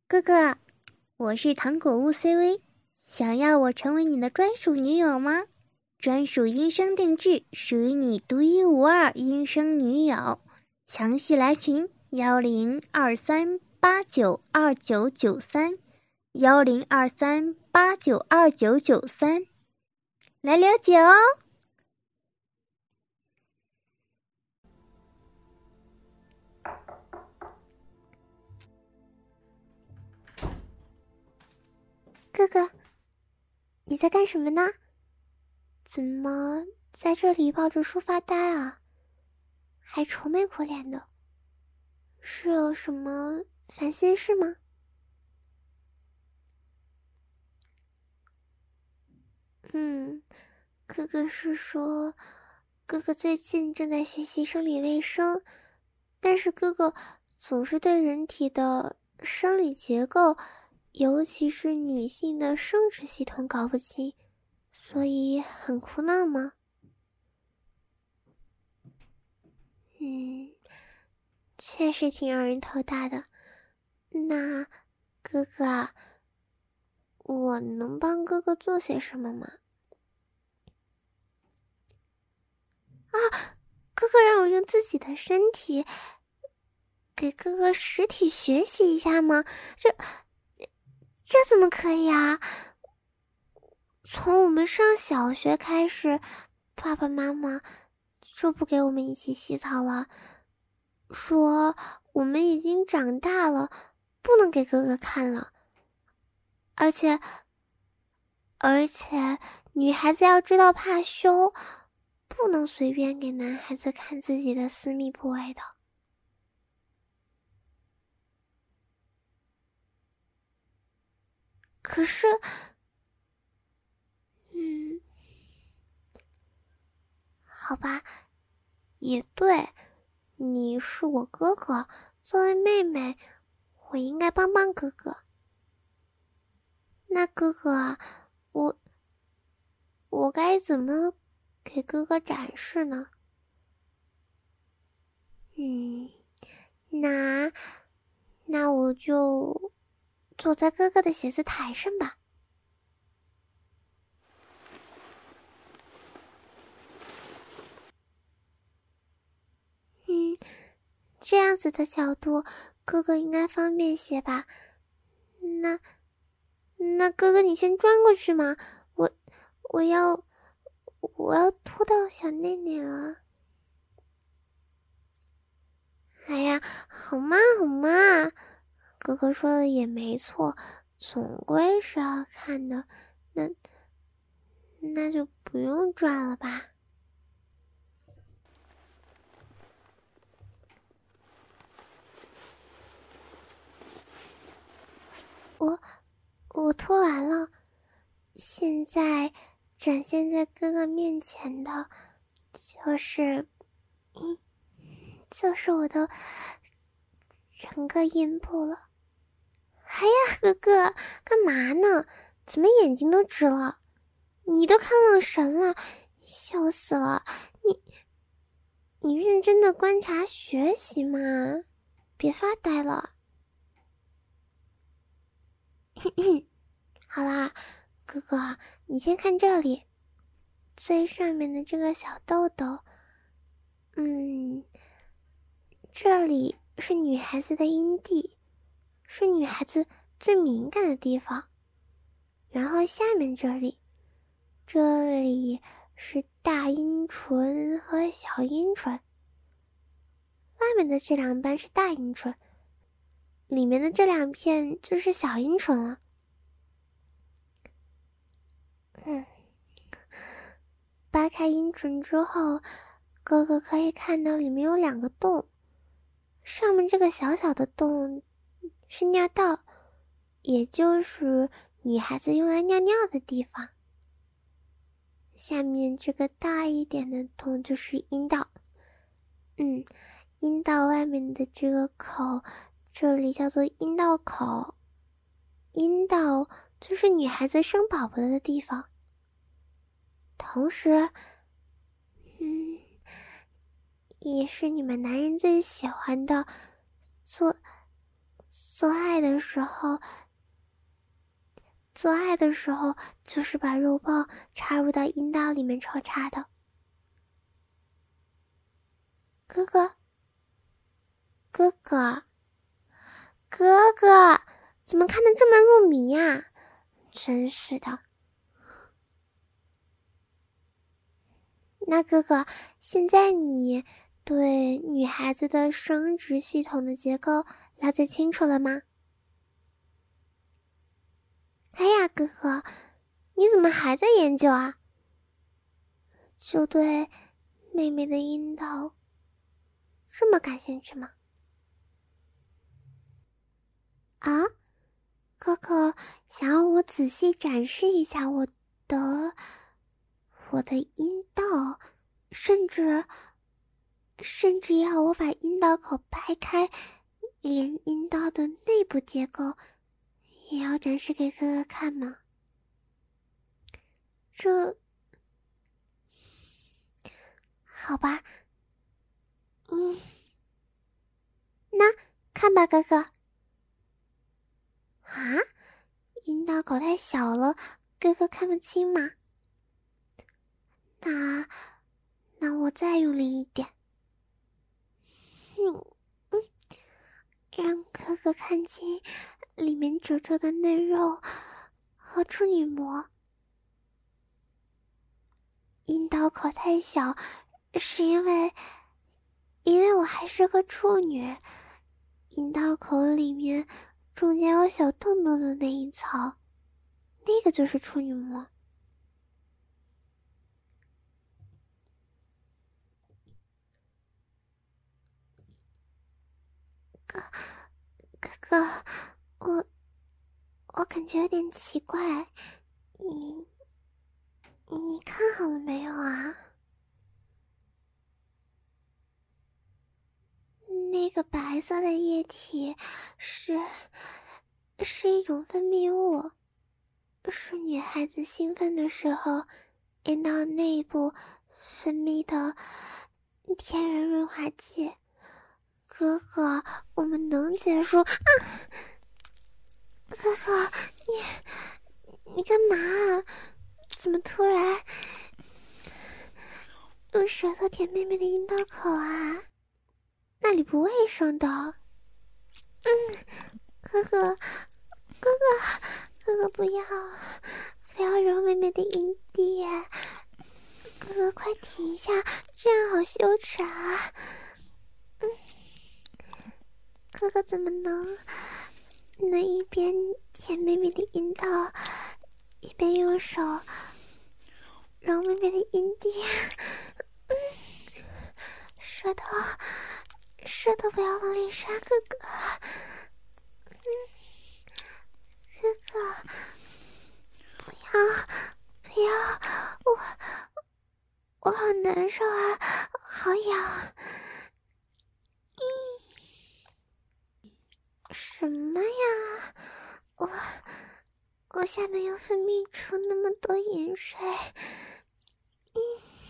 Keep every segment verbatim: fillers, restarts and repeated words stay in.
哥哥，我是糖果屋 C V， 想要我成为你的专属女友吗？专属音声定制，属于你独一无二音声女友。详细来群幺零二三八九二九九三幺零二三八九二九九三来了解哦。 哥哥，你在干什么呢？怎么在这里抱着书发呆啊？还愁眉苦脸的，是有什么烦心事吗？嗯，哥哥是说，哥哥最近正在学习生理卫生，但是哥哥总是对人体的生理结构，尤其是女性的生殖系统搞不清，所以很苦恼吗？嗯，确实挺让人头大的。那哥哥啊，我能帮哥哥做些什么吗？啊，哥哥让我用自己的身体给哥哥实体学习一下吗？这这怎么可以啊？从我们上小学开始，爸爸妈妈就不给我们一起洗澡了，说我们已经长大了，不能给哥哥看了。而且而且女孩子要知道怕羞，不能随便给男孩子看自己的私密部位的。可是嗯，好吧，也对，你是我哥哥，作为妹妹，我应该帮帮哥哥。那哥哥啊，我我该怎么给哥哥展示呢？嗯，那那我就坐在哥哥的写字台上吧。嗯，这样子的角度，哥哥应该方便些吧？那那哥哥你先转过去嘛，我我要我要拖到小内内了。哎呀，好嘛好嘛，哥哥说的也没错，总归是要看的，那那就不用转了吧。我我拖完了，现在展现在哥哥面前的，就是嗯，就是我的整个阴部了。哎呀，哥哥，干嘛呢？怎么眼睛都直了？你都看愣神了，笑死了！你你认真的观察学习嘛，别发呆了。好啦，哥哥，你先看这里，最上面的这个小豆豆，嗯，这里是女孩子的阴蒂，是女孩子最敏感的地方。然后下面这里，这里是大阴唇和小阴唇，外面的这两瓣是大阴唇，里面的这两片就是小阴唇了。嗯，扒开阴唇之后，哥哥可以看到里面有两个洞，上面这个小小的洞是尿道，也就是女孩子用来尿尿的地方。下面这个大一点的洞就是阴道，嗯，阴道外面的这个口，这里叫做阴道口。阴道就是女孩子生宝宝的地方，同时，嗯，也是你们男人最喜欢的做做爱的时候，做爱的时候就是把肉棒插入到阴道里面抽插的。哥哥，哥哥，哥哥，怎么看得这么入迷呀？真是的。那哥哥，现在你对女孩子的生殖系统的结构了解清楚了吗？哎呀，哥哥，你怎么还在研究啊？就对妹妹的阴道这么感兴趣吗？啊，哥哥，想要我仔细展示一下我的我的阴道，甚至甚至要我把阴道口掰开，连阴道的内部结构也要展示给哥哥看吗？这好吧，嗯，那看吧，哥哥。啊，阴道口太小了，哥哥看不清吗？那那我再用力一点，嗯嗯，让哥哥看清里面褶皱的嫩肉和处女膜。阴道口太小，是因为因为我还是个处女，阴道口里面中间有小洞洞的那一层，那个就是处女膜。哥哥哥，我我感觉有点奇怪，你你看好了没有啊？那个白色的液体是是一种分泌物，是女孩子兴奋的时候阴道内部分泌的天然润滑剂。哥哥，我们能结束？啊！哥哥，你你干嘛？怎么突然用舌头舔妹妹的阴道口啊？那里不卫生的。嗯，哥哥，哥哥，哥哥不要，不要揉妹妹的阴蒂，哥哥快停一下，这样好羞耻啊！嗯，哥哥怎么能能一边舔妹妹的阴道，一边用手揉妹妹的阴蒂？嗯，舌头，舌头不要往里刷，哥哥。嗯，哥哥，不要，不要，我我好难受啊，好痒。嗯，什么呀？我我下面又分泌出那么多饮水。嗯，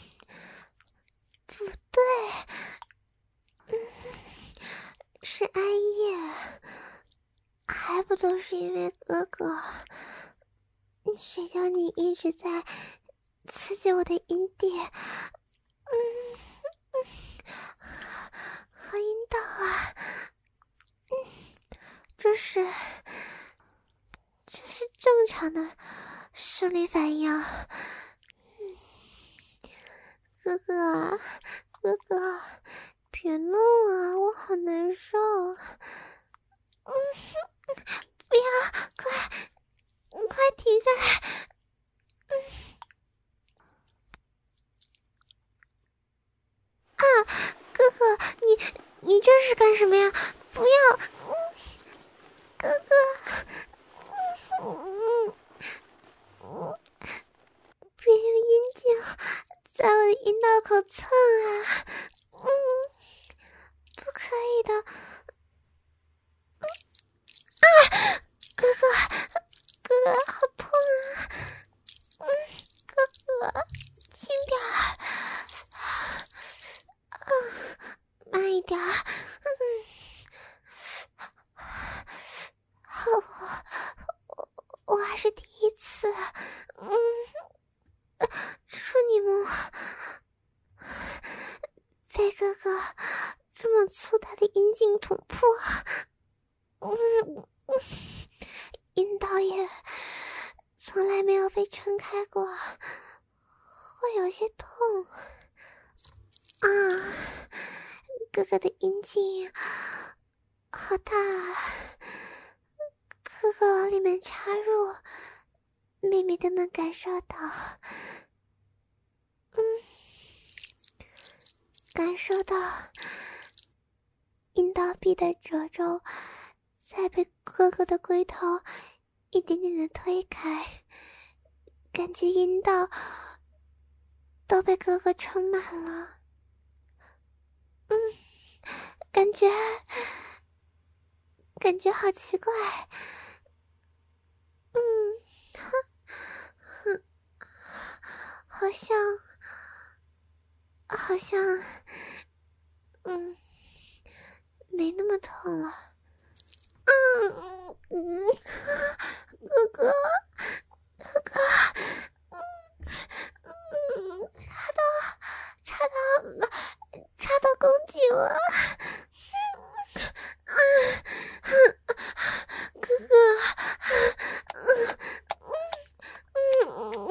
不对，嗯，是艾叶，还不都是因为哥哥？谁叫你一直在刺激我的阴蒂？嗯嗯，和阴道啊，嗯，这是这是正常的生理反应。嗯，哥哥，哥哥，别弄啊，我好难受。嗯，不要，快快停下来。嗯，啊，哥哥，你你这是干什么呀？不要，嗯，哥哥，嗯嗯，别用阴茎在我的阴道口蹭啊，嗯，不可以的。嗯啊，哥哥，哥哥，好痛啊！嗯，哥哥，轻点儿，啊，慢一点儿，嗯， 进吐破，嗯嗯，阴道也从来没有被撑开过，会有些痛啊！哥哥的阴茎好大，哥哥往里面插入，妹妹都能感受到，嗯，感受到阴道壁的褶皱在被哥哥的龟头一点点的推开，感觉阴道都被哥哥撑满了，嗯，感觉感觉好奇怪，嗯，哼，好像好像嗯没那么痛了。嗯嗯，哥哥哥哥，嗯嗯，插到插到插到宫颈了，嗯嗯，哥哥，嗯嗯嗯，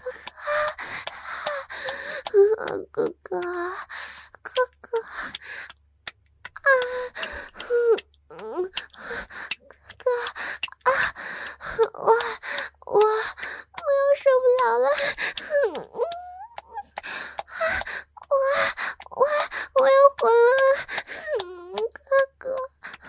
哥哥，哥哥，哥哥，啊，嗯。哥啊，我我我又受不了了，嗯我我我要昏了，嗯，哥哥，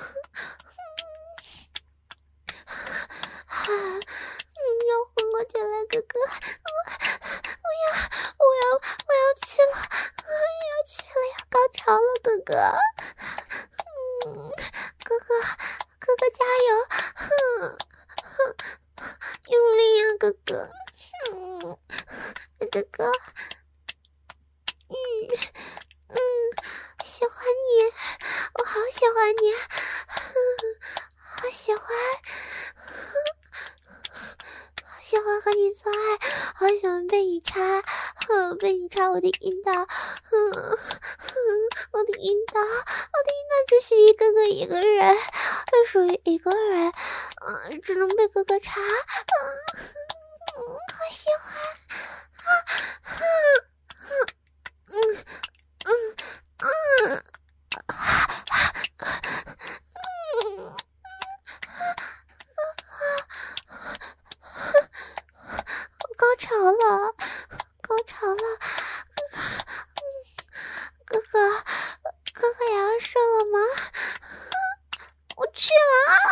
啊，嗯，要昏过去了，哥哥，我我要我要我要去了，啊，要去了，要高潮了，哥哥，嗯，哥哥。哥哥加油，哼哼，用力呀，哥哥，嗯，哥哥，嗯嗯，喜欢你，我好喜欢你，哼，好喜欢，好喜欢和你做爱，好喜欢被你插，哼，被你插我的阴道，哼哼，我的阴道，我的阴道只属于哥哥一个人。只属于一个人，嗯，只能被哥哥插，嗯，好喜欢，啊，嗯嗯嗯嗯，我高潮了，高潮了，哥哥，哥哥也要射了吗？我去了啊！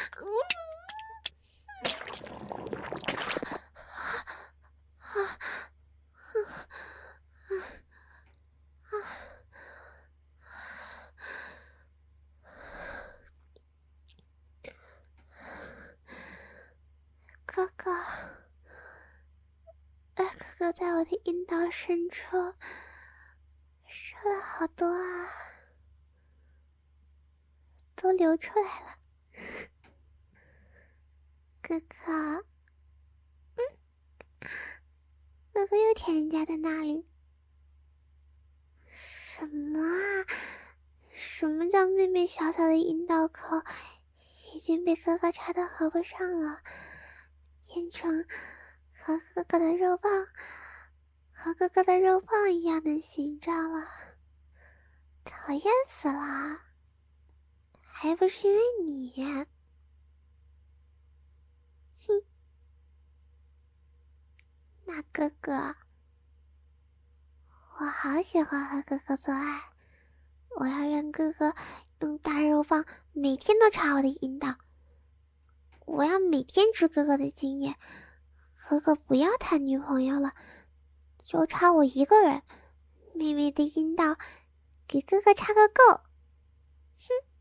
哥哥，哥哥在我的阴道深处射了好多啊，都流出来了。哥哥，嗯，哥哥又舔人家的那里。什么啊？什么叫妹妹小小的阴道口已经被哥哥插到合不上了，变成和哥哥的肉棒和哥哥的肉棒一样的形状了，讨厌死了，还不是因为你。哼，那哥哥，我好喜欢和哥哥做爱，我要让哥哥用大肉棒每天都插我的阴道，我要每天吃哥哥的精液，哥哥不要谈女朋友了，就插我一个人，妹妹的阴道给哥哥插个够。哼。